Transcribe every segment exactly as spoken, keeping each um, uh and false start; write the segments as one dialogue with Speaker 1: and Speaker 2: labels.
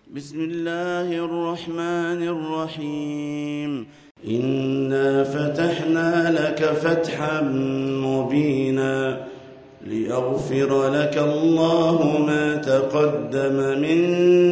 Speaker 1: بسم الله الرحمن الرحيم إنا فتحنا لك فتحا مبينا ليغفر لك الله ما تقدم من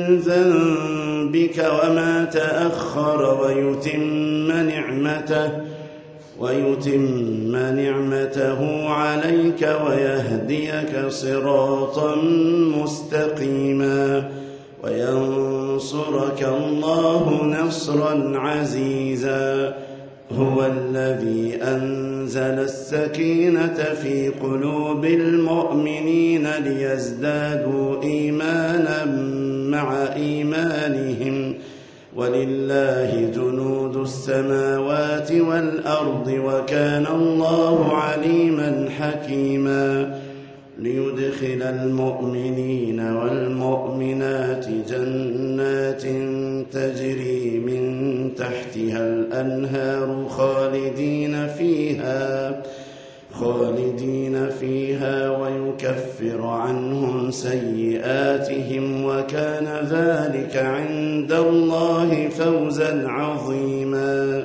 Speaker 1: ذنبك وما تأخر ويتم نعمته ويتم نعمته عليك ويهديك صراطا مستقيما وينصرك الله نصرا عزيزا هو الذي أنزل السكينة في قلوب المؤمنين ليزدادوا إيمانا مع إيمانهم ولله جنود السماوات والأرض وكان الله عليما حكيما ليدخل المؤمنين والمؤمنات جنات تجري من تحتها الأنهار خالدين فيها خالدين فيها ويكفر عنهم سيئاتهم وكان ذلك عند الله فوزا عظيما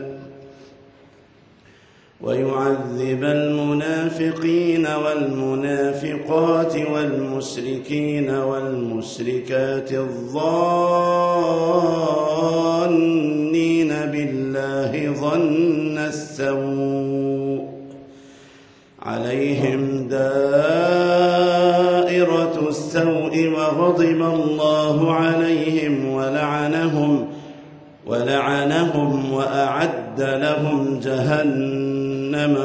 Speaker 1: ويعذب المنافقين والمنافقات والمشركين والمشركات الظانين بالله ظن السوء عليهم دائرة السوء وغضب الله عليهم ولعنهم ولعنهم وأعد لهم جهنم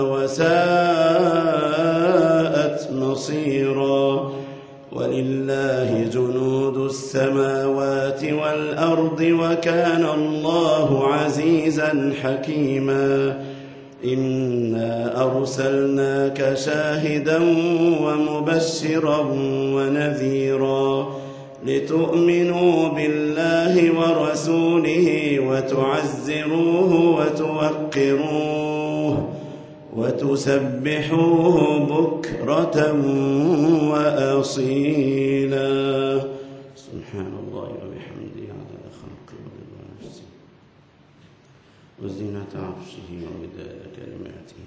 Speaker 1: وساءت مصيرا ولله جنود السماوات والأرض وكان الله عزيزا حكيما إنا أرسلناك شاهدا ومبشرا ونذيرا لتؤمنوا بالله ورسوله وتعزروه وتوقروه وتسبحوه بكرة وأصيلا سبحان الله وبحمده عدد خلقه ورضا نفسه وزينة عرشه ومداد كلماته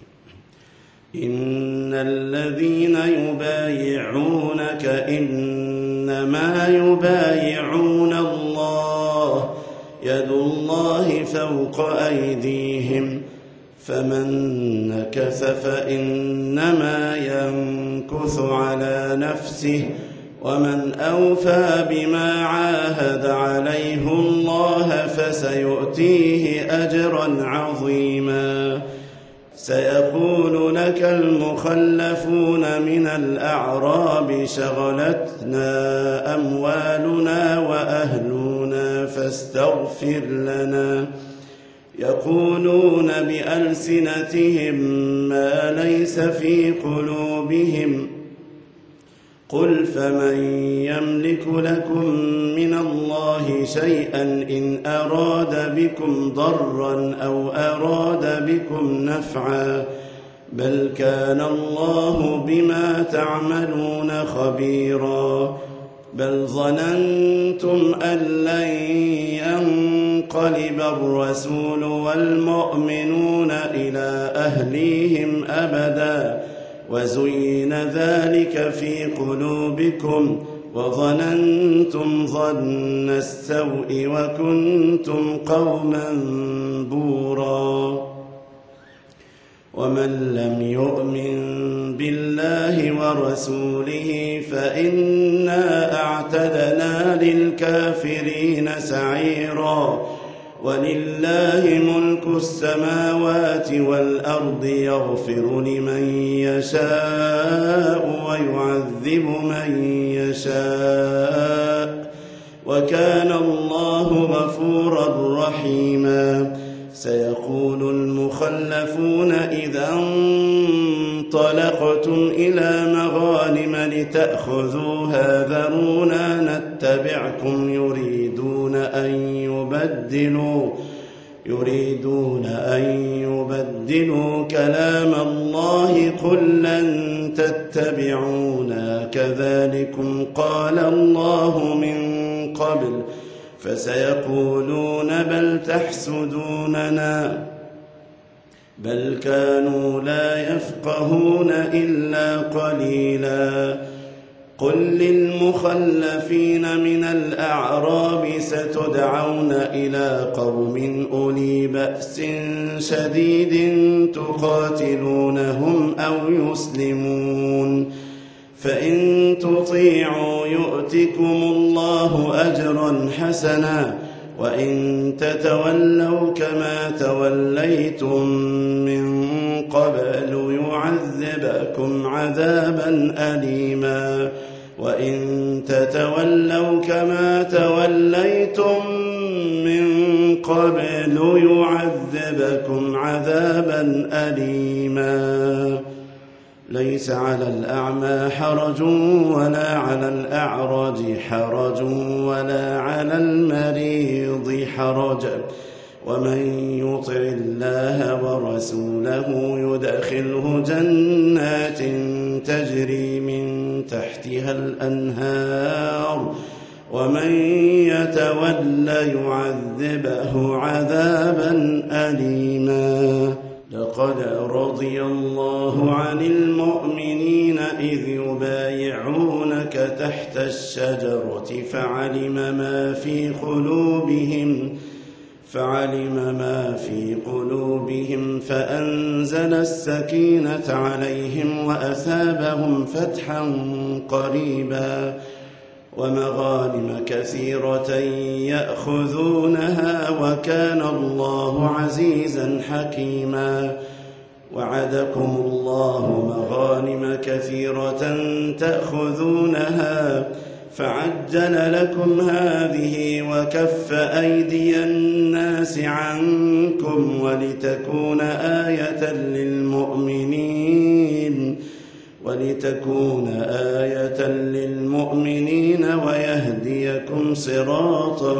Speaker 1: إن الذين يبايعونك إنما يبايعون الله يد الله فوق أيديهم فمن نكث فإنما ينكث على نفسه ومن أوفى بما عاهد عليه الله فسيؤتيه أجرا عظيما سيقول لك المخلفون من الأعراب شغلتنا أموالنا وأهلنا فاستغفر لنا يقولون بألسنتهم ما ليس في قلوبهم قل فمن يملك لكم من الله شيئا إن أراد بكم ضرا أو أراد بكم نفعا بل كان الله بما تعملون خبيرا بل ظننتم أن لن ينقلب الرسول والمؤمنون إلى أهليهم أبدا وزين ذلك في قلوبكم وظننتم ظن السوء وكنتم قوما بورا ومن لم يؤمن بالله ورسوله فإنا أعتدنا للكافرين سعيرا ولله ملك السماوات والأرض يغفر لمن يشاء ويعذب من يشاء وكان الله غفورا رحيما سيقول المخلفون إذا انطلقتم إلى مغانم لتأخذوها ذرونا نتبعكم يريدون أن يبدلوا يريدون أن يبدلوا كلام الله قل لن تتبعونا كذلكم قال الله من قبل فسيقولون بل تحسدوننا بل كانوا لا يفقهون إلا قليلا. قل للمخلفين من الأعراب ستدعون إلى قوم أولي بأس شديد تقاتلونهم أو يسلمون فإن تطيعوا يؤتكم الله أجرا حسنا وإن تتولوا كما توليتم من قبل يعذبكم عذابا أليما وإن تتولوا كما توليتم من قبل يعذبكم عذابا أليما. ليس على الأعمى حرج ولا على الأعرج حرج ولا على المريض حرج ومن يطع الله ورسوله يدخله جنات تجري من تحتها الأنهار ومن يتولى يعذبه عذابا أليما. لقد رضي الله عن المؤمنين إذ يبايعونك تحت الشجرة فعلم ما في قلوبهم فعلم ما في قلوبهم فأنزل السكينة عليهم وأثابهم فتحا قريبا ومغانم كثيرة يأخذونها وكان الله عزيزا حكيما. وعدكم الله مغانم كثيرة تأخذونها فعجل لكم هذه وكف أيدي الناس عنكم ولتكون آية للمؤمنين ولتكون آية للمؤمنين ويهديكم صراطا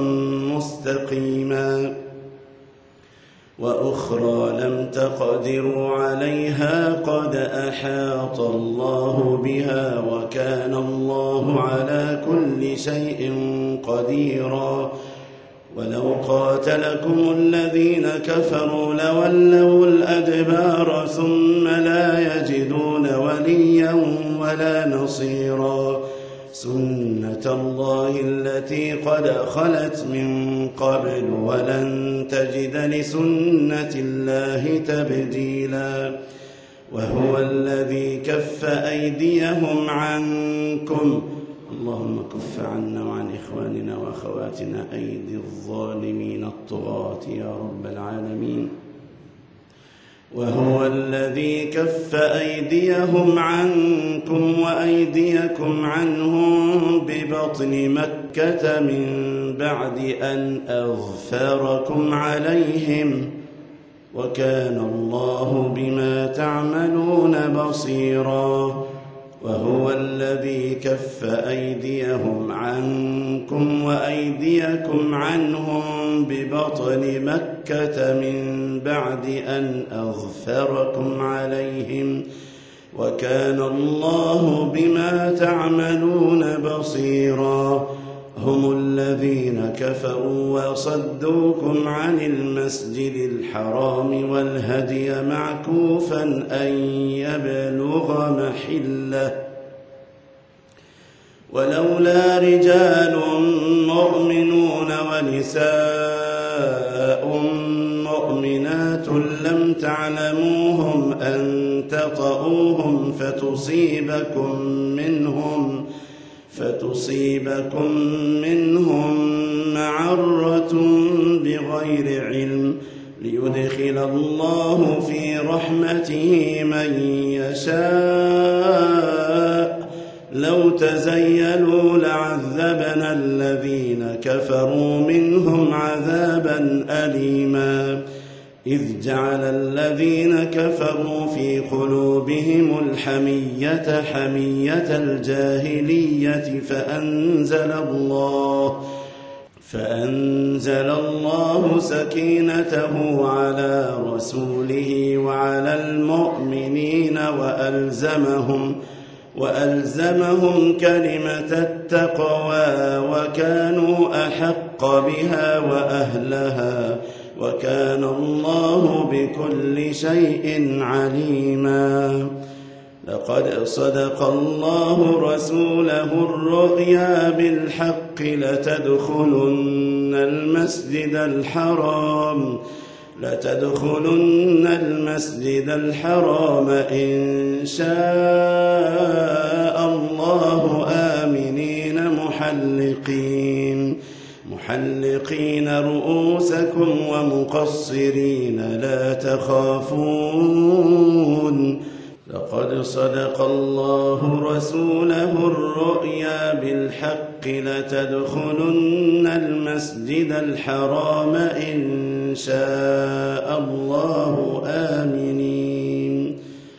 Speaker 1: مستقيما. وأخرى لم تقدروا عليها قد أحاط الله بها وكان الله على كل شيء قديرا. ولو قاتلكم الذين كفروا لولوا الأدبار ثم لا يجدون وليا ولا نصيرا. سنة الله التي قد خلت من قبل ولن تجد لسنة الله تبديلا. وهو الذي كف أيديهم عنكم اللهم كف عنا وعن إخواننا وأخواتنا أيدي الظالمين الطغاة يا رب العالمين. وهو الذي كف أيديهم عنكم وأيديكم عنهم ببطن مكة من بعد أن أظفركم عليهم وكان الله بما تعملون بصيرا. وهو الذي كف أيديهم عنكم وأيديكم عنهم ببطن مكة من بعد أن أظفركم عليهم وكان الله بما تعملون بصيرا. هم الذين كفروا وصدوكم عن المسجد الحرام والهدي معكوفا أن يبلغ محله ولولا رجال مؤمنون ونساء مؤمنات لم تعلموهم أن تطؤوهم فتصيبكم منهم فتصيبكم منهم معرة بغير علم ليدخل الله في رحمته من يشاء. لو تزيلوا لعذبنا الذين كفروا منهم عذابا أليما. إذ جعل الذين كفروا في قلوبهم الحمية حمية الجاهلية فأنزل الله فأنزل الله سكينته على رسوله وعلى المؤمنين وألزمهم وألزمهم كلمة التقوى وكانوا أحق بها وأهلها وكان الله بكل شيء عليما. لقد صدق الله رسوله الرؤيا بالحق لتدخلن المسجد الحرام لتدخلن المسجد الحرام إن شاء الله آمنين محلقين محلقين رؤوسكم ومقصرين لا تخافون. لقد صدق الله رسوله الرؤيا بالحق لتدخلن المسجد الحرام إن شاء الله آمنين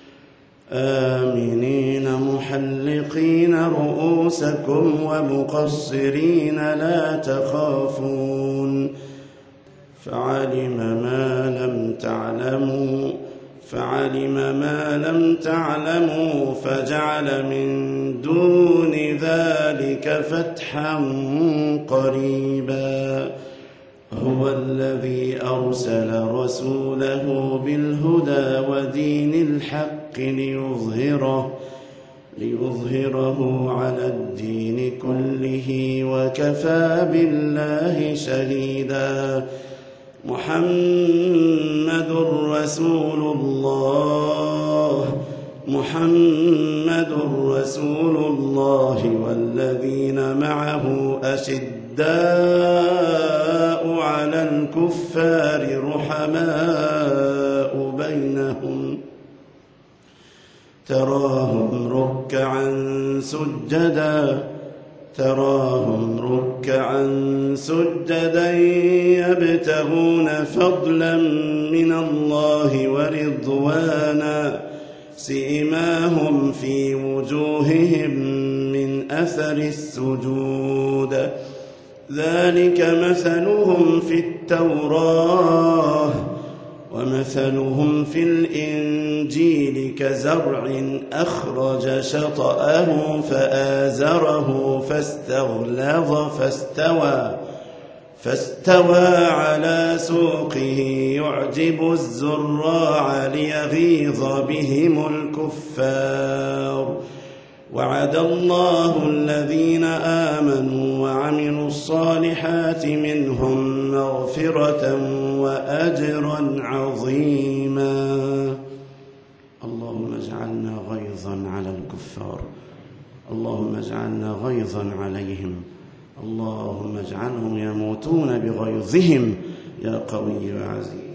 Speaker 1: آمنين محلقين رؤوسكم ومقصرين لا تخافون. فعلم ما لم تعلموا فعلم ما لم تعلموا فجعل من دون ذلك فتحا قريبا. هو الذي أرسل رسوله بالهدى ودين الحق ليظهره ليظهره على الدين كله وكفى بالله شهيدا. محمد رسول الله محمد رسول الله والذين معه أشداء على الكفار رحماء بينهم تراهم ركعا سجدا تراهم ركعا سجدا يبتغون فضلا من الله ورضوانا سيماهم في وجوههم من أثر السجود ذلك مثلهم في التوراة ومثلهم في الإنجيل كزرع أخرج شطأه فآزره فاستغلظ فاستوى فاستوى على سوقه يعجب الزراع ليغيظ بهم الكفار. وعد الله الذين آمنوا وعملوا الصالحات منهم مغفرة وأجرا عظيما. اللهم اجعلنا غيظا على الكفار اللهم اجعلنا غيظا عليهم اللهم اجعلهم يموتون بغيظهم يا قوي يا عزيز.